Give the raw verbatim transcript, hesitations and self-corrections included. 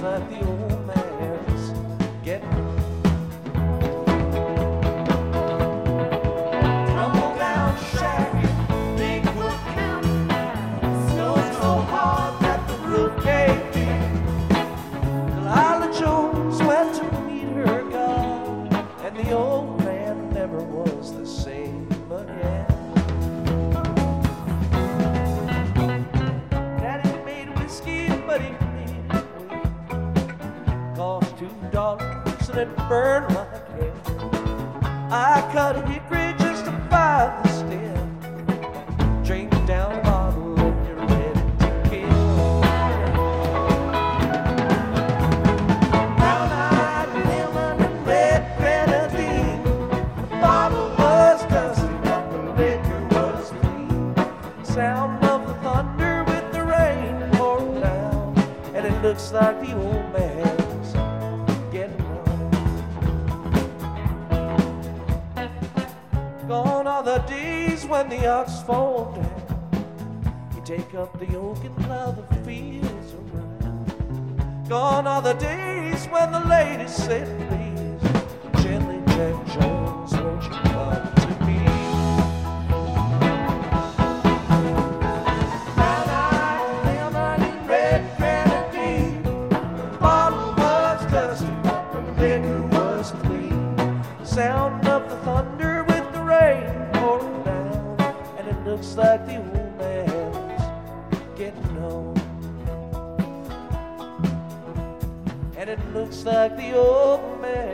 like the old man's getting tumble down shack, big wood county, snowed so hard that the roof caved in. Delilah Jones went to meet her God, and the old man never was the same again. Daddy made whiskey, but he made it weak. Cost two dollars and it burned like hell. I cut a hickory just to buy the stem. Drink down a bottle and you're ready to kill. Brown-eyed lemon and red grenadine. The bottle was dusty, but the liquor was clean. Sound of the thunder with the rain pouring down, and it looks like the old man's getting on. Gone are the days when the ox fall down. You take up the yoke and plow the fields around. Gone are the days when the ladies say, please, gently Jack Jones, won't you come to me? Brown-eyed lemon and red grenadine. The bottle was dusty, but the liquor was clean. The sound of the thunder with the rain pouring down, and it looks like the old man's getting home. And it looks like the old man